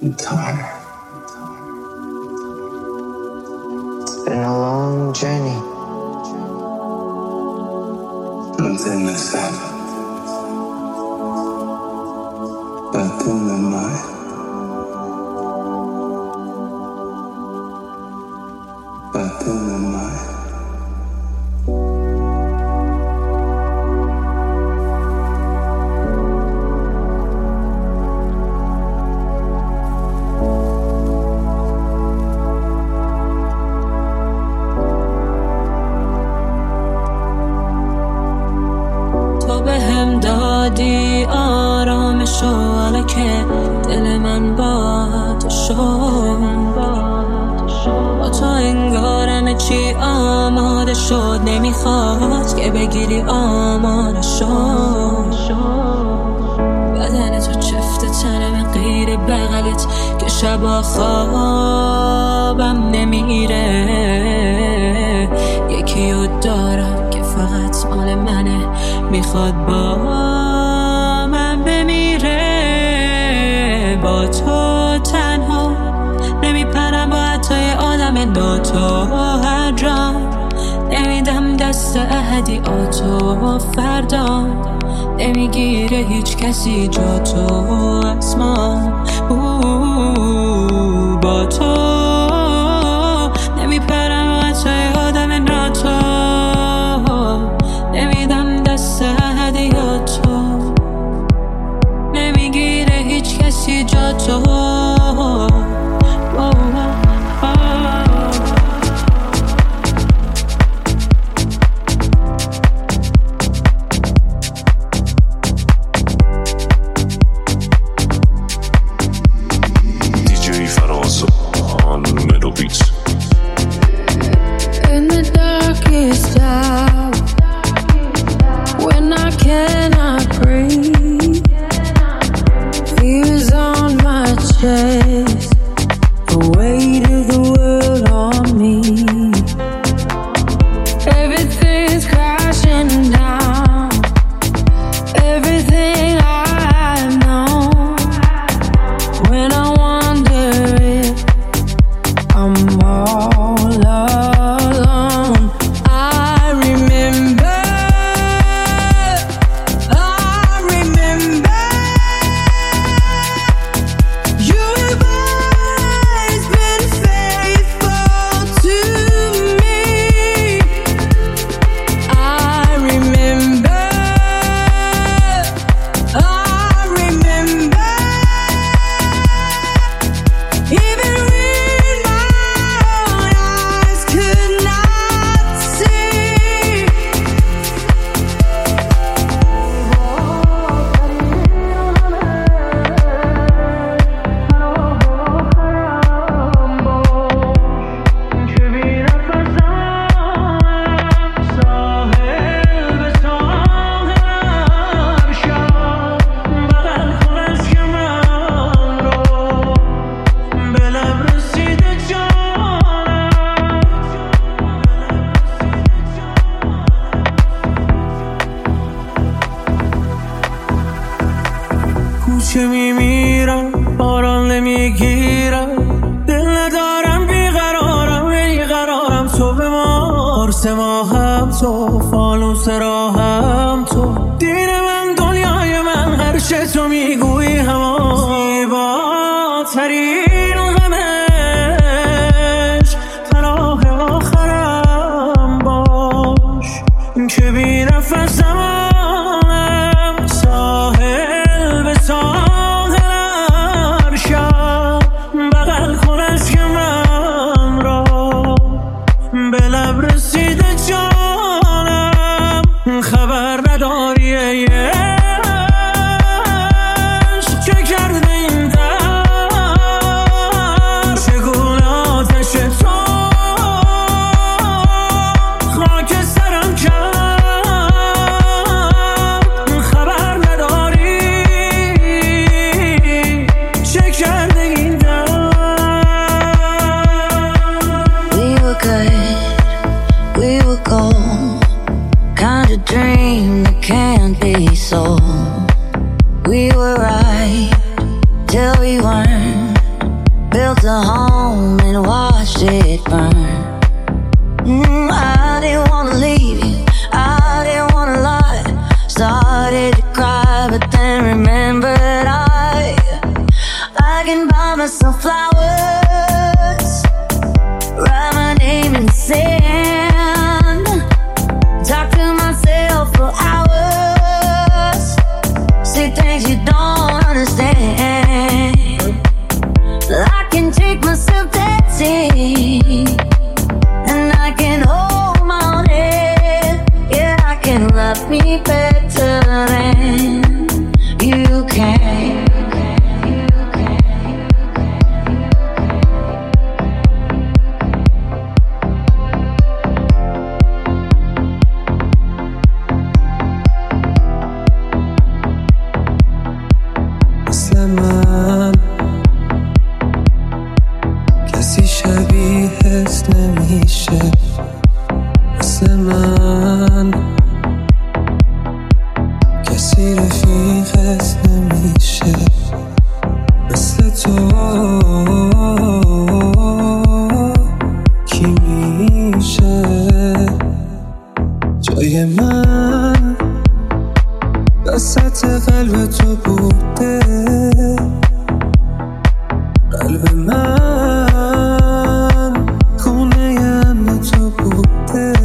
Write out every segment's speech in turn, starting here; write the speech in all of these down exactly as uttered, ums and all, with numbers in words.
I'm tired. It's been a long journey. Nothing is sad. Nothing in my Nothing in my دادی آرامشو حالا که دل من با تو شد با تو انگار همه چی آماده شد نمیخواد که بگیری آماده شد بدن تو چفت تنم غیر بغلت که شبا خوابم نمیره یکیو دارم که فقط مال منه میخواد با من بمیره با تو تنها نمیپرم با حتی آدم ناتو هر جا نمیدم دست احدی آتو فردا نمیگیره هیچ کسی جا تو از ما با تو نمیپرم با حتی آدم ناتو نمیدم دست احدی آتو نمیگیره هیچ کسی جا تو the weight of the world on me. Everything's crashing down. Everything I've known. When I wonder if I'm all alone, I remember, I remember. کوچه میمیرم باران نمیگیرم دل ندارم بیقرارم بیقرارم تو به مار سه ماهم تو فانوس راهم تو دین من دنیای من هر چه تو میگویی همان زیباترین غمش تناه آخرم باش که بی نفسم خبر نداری عشق چه کرده این در چگونه آتش تو خاک سرم کرد خبر نداری چه کرده این در We were good, we were gold kind of dream that can't be sold. We were right till we weren't. the home and watched it burn. Mm, I didn't wanna leave you, I didn't wanna lie. Started to cry, but then remembered I I can buy myself flowers, write my name in the sand, talk to myself for hours, say things you don't understand. I can take myself dancing, and I can hold my own head. Yeah, I can love me better than you can. نمیشه مثل من، کسی رفیقت نمیشه مثل تو. کی میشه جای من وسط قلب تو بوده؟ قلب من خونه امن تو بوده،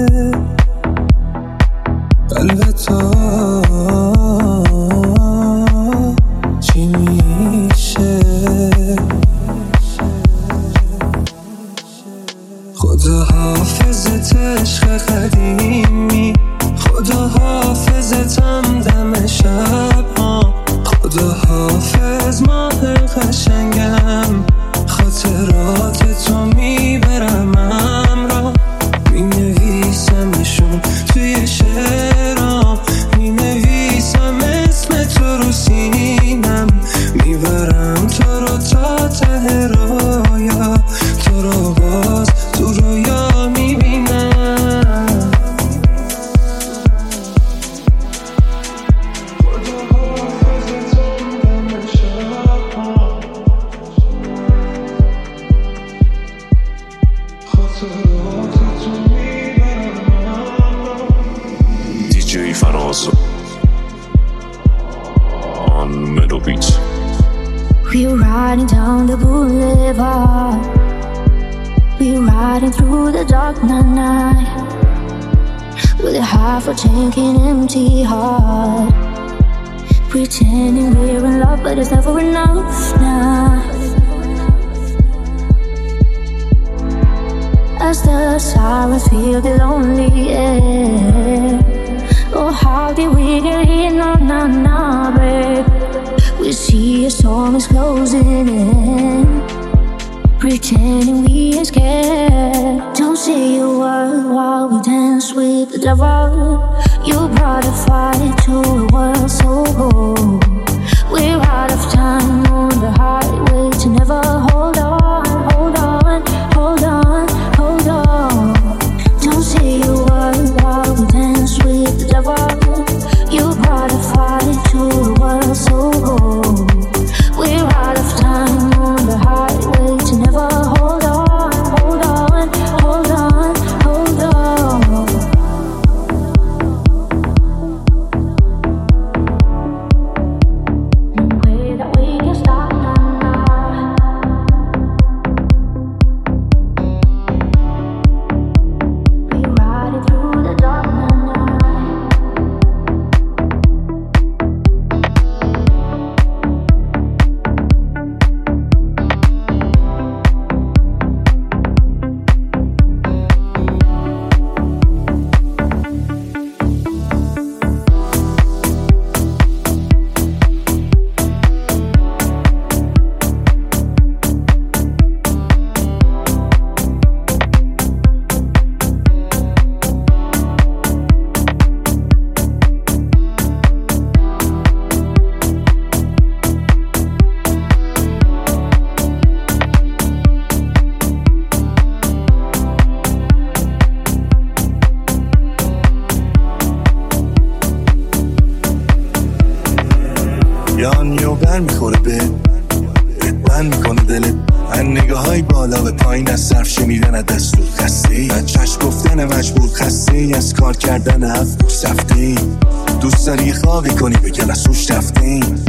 قلب تو چی میشه؟ خدا حافظت عشق قدیمی، خدا حافظتم دم شب ها، خدا حافظ ماه قشنگم، خاطرات تو میبرم همراه، مینویسمشون توی شعرام، مینویسم اسم تو رو سینم، میبرم تو رو تا ته رویا، تو رو باز تو رویا میبینم. دی جی فراز on Meadow Beats. We're riding down the boulevard, we're riding through the dark night, with a half a tank and empty heart, pretending we're in love but it's never enough now. As the sirens fill the lonely air, oh how did we get here? No, no, no, babe. We see a storm is closing in, pretending we ain't scared. Don't say a word while we dance with the devil. You brought a fire to a world so cold. We're out of time on the highway to never hold on, hold on, hold on, hold on. Don't say a word while we dance with the devil. You brought a fire to a world so cold. We're out of time on the highway to never hold on, hold on, hold on, hold on. No way that we can stop now. We're riding through the dark night. یان یو بر میخوره به بند میکنه دلت. من نگاه های بالا به پایین از صرف شنیدن دستور خسته، از چشم گفتن مجبور خسته، از کار کردن هفت سفته. دوست داری خوابی کنی به کلاسوش رفته،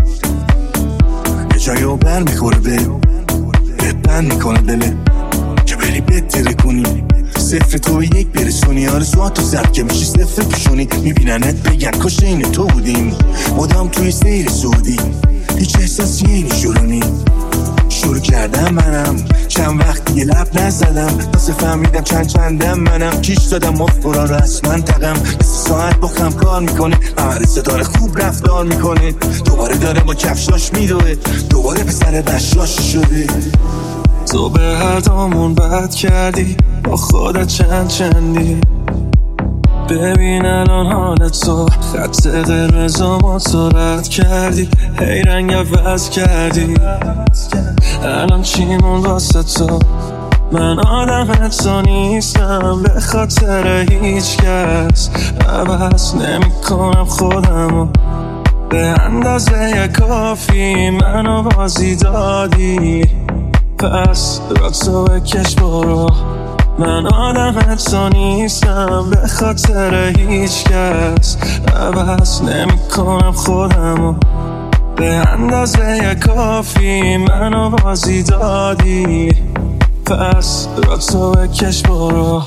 یه جایی رو بر میخوره به بهت بند میکنه دلت که بری بهتره کنی. صفر تو یک برسونی، آرزوهاتو زد که میشی صفر پیشونی. میبیننت بگن کاش این تو بودیم، مدام توی سیر سعودی، هیچ احساسی نیشورونی. شروع کردم منم چند وقت دیگه لب نزدم، واسه فهمیدم چند چندم منم. کیش دادم مفقورا رسمن تقم، مثل ساعت با خم کار میکنه. ممرسه داره خوب رفتار میکنه، دوباره داره با کفشاش میدوه، دوباره پسر بشاش شده. تو به هر دامون بد کردی، با خودت چند چندی. ببین الان حالت تو، خط قرمزا ما تو رد کردی، هی رنگ عوض کردی. الان چی موند واسه تو؟ من آدم تو نیستم، به خاطر هیچ کس عوض نمی کنم خودمو. به اندازه کافی منو بازی دادی، پس را تو بکش برو. من آدم تو نیستم، به خاطر هیچ کس عوض نمی کنم خودمو. به اندازه کافی منو بازی دادی، پس را تو بکش برو.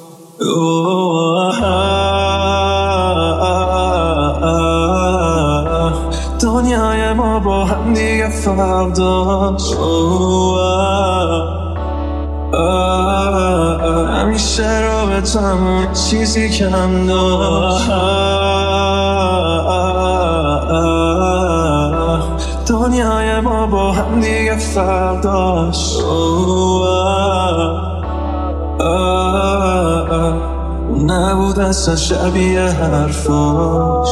دنیای ما با هم دیگه فرق داشت، همیشه رابطمون چیزی کم داشت. دنیای ما با هم دیگه فرق داشت، نبود اصلا شبیه حرفاش.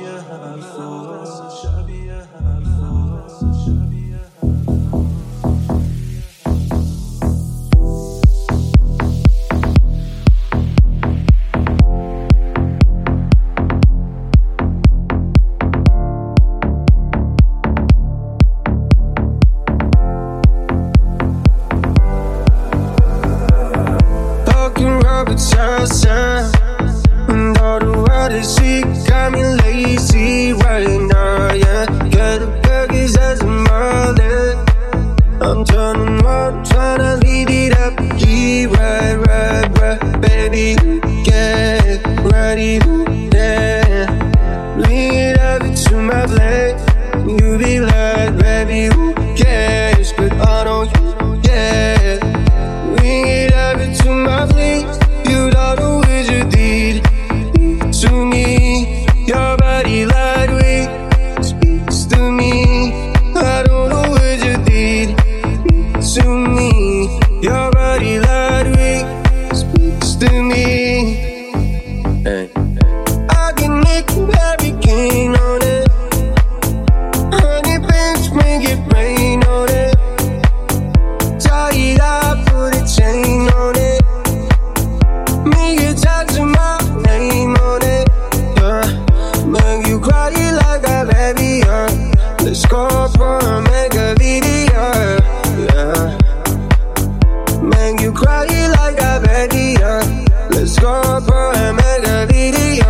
And all the water she got me lazy right now, yeah. Get the burgers as a morning. I'm turning around, trying to lead it up. Yeah, right, right, right. Baby, get ready, yeah. Bring it up to my plate. You be like, baby, who cares? But I know you, yeah. Bring it up to my plate. You don't know what you did to me. Your body lightweight speaks to me. I don't know what you did to me. Your body lightweight speaks to me. Hey. I can make a hurricane on it. Honey pants make it rain on it. Tie it up, put a chain on it. Make you touch my name on it, yeah. Make you cry like a baby, yeah. Let's go for a mega video, yeah. Make you cry like a baby, yeah. Let's go for a mega video,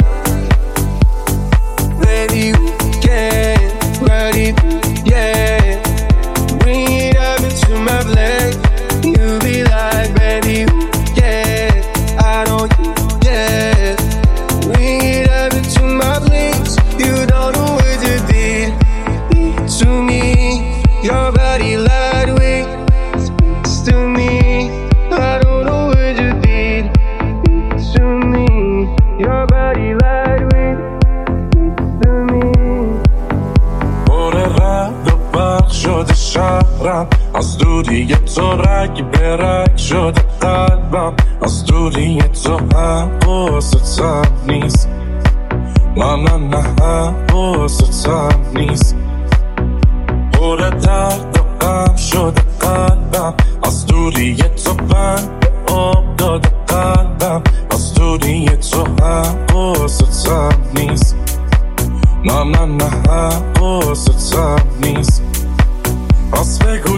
baby, you can ready, yeah. Bring it up into my plate. You be like, baby, yeah. I know you, yeah. Bring it up into my place. You don't know what you did to me. Your body lightweight speaks to me. I don't know what you did to me. Your body lightweight speaks to me. پر رد و برق شده شهرم، از دوری تو رگ به رگ شده قلبم. از دوری تو حواستم نیست، نه نه نه حواستم نیست. پر درد و غم شده قلبم، از دوری تو بند آب داده قلبم. از دوری تو حواستم نیست، نه نه نه حواستم نیست. پس بگو تا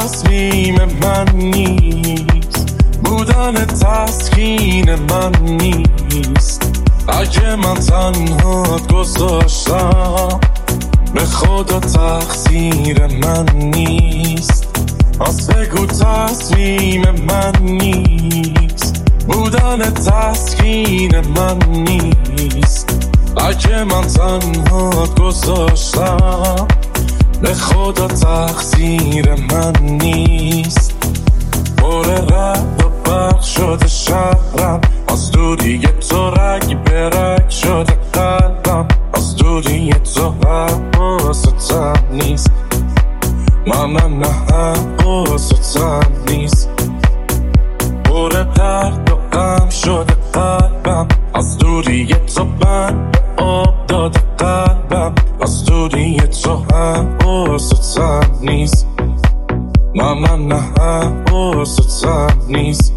تصمیم من نیست، بودن تسکین من نیست. اگه من تنهات گذاشتم به خدا تقصیر من نیست. از بگو تصمیم من نیست، بودن تسکین من نیست. اگه من تنهات گذاشتم به خدا تقصیر من نیست. پر رد و برق شده شهرم، از دوری تو رگ به رگ شده قلبم. از دوری تو حواستم نیست، من نه نه حواستم نیست. پر درد و غم شده قلبم، از دوری تو من آب داده قلبم. از دوری تو حواستم نیست، من نه نه حواستم نیست.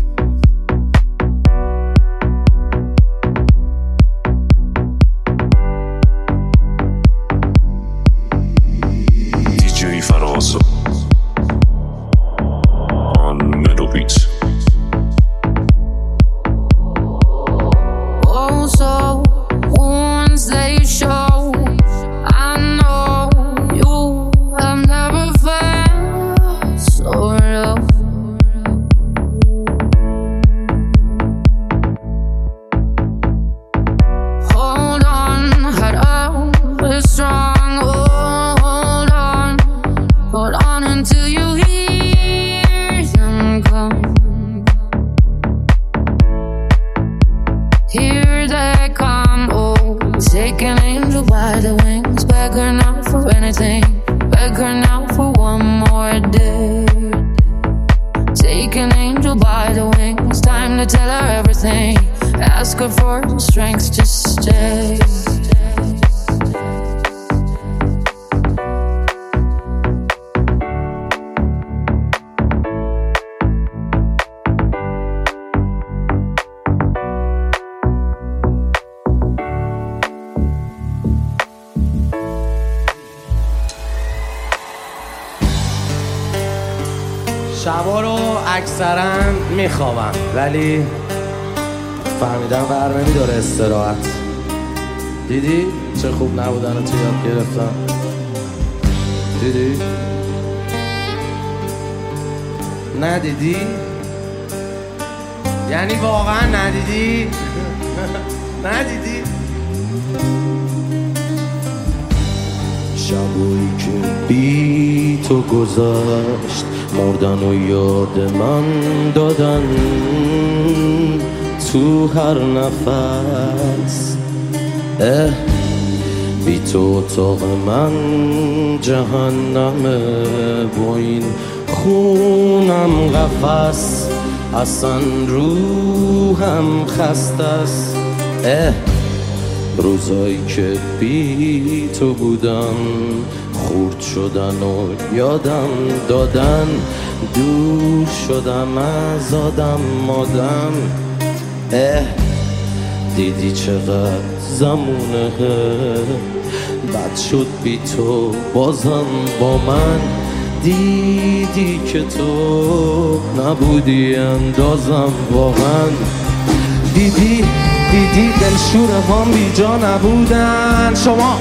دیجی فرازو آن ملوبیت. Oh, so once they show, I know you have never felt so low. Hold on, head up, be strong. Oh, hold on, hold on until you hear them come. Here they come, oh, take an angel by the wings. Beg her now for anything, beg her now for one more day. Take an angel by the wings, time to tell her everything. Ask her for the strength to stay. شبا رو اکثرا میخوابم ولی فهمیدم بر نمیداره استراحت. دیدی چه خوب نبودن رو تو یاد گرفتم؟ دیدی؟ ندیدی؟ یعنی واقعا ندیدی؟ ندیدی؟ شبایی که بی تو گذشت مردن و یاد من دادن تو هر نفس. اه بی تو اتاق من جهنمه با این خونم قفس. اصلا روحم خسته است. اه روزایی که بی تو بودم خورد شدن و یادم دادن. دور شدم از آدم مادم. اه دیدی چقدر زمونه بد شد بی تو بازم با من. دیدی که تو نبودی اندازم واقعا. دیدی دیدی دلشوره هم بی جا نبودن. شما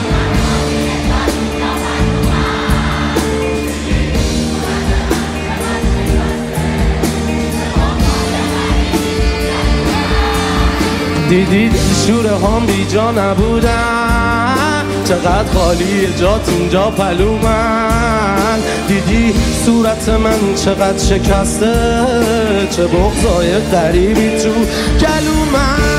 دیدی دلشوره هم بی جا نبودن. چقدر خالی جات اینجا پلو من. دیدی صورت من چقدر شکسته، چه بغضای غریبی تو گلو من.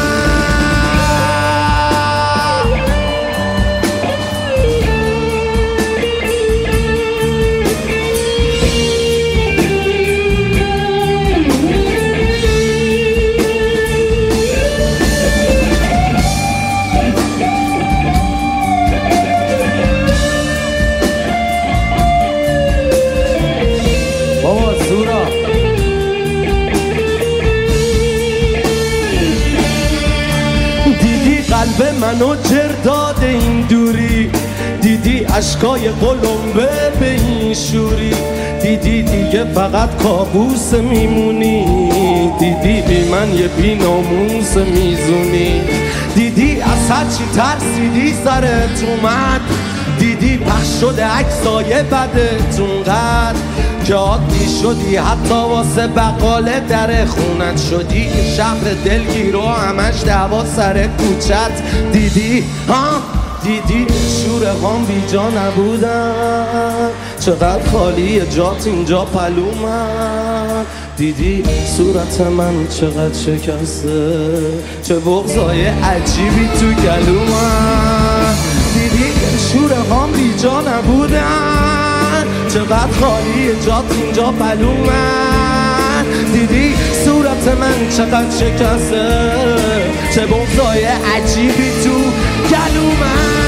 قلب منو جر داده این دوری. دیدی عشقای قلمبه به این شوری. دیدی دیگه فقط کابوس میمونی، دیدی بی من یه بی ناموس میزونی. دیدی از هرچی ترسیدی سرت اومد، دیدی پخش شده عکسای بدت اونقدر که عادی شدی حتی واسه بقاله در خونت شدی شهر دلگیر و همش دعوا سر کوچت. دیدی ها دیدی شور هام بی جا نبودن، چقدر خالی جات اینجا پلومن. دیدی صورت من چقدر شکسته، چه بغضای عجیبی تو گلومن. دیدی شور هام بی جا نبودن، چقدر خالی جات اینجا پلومن. دیدی صورت من چقدر شکسته، چه بغضای عجیبی تو گلومن.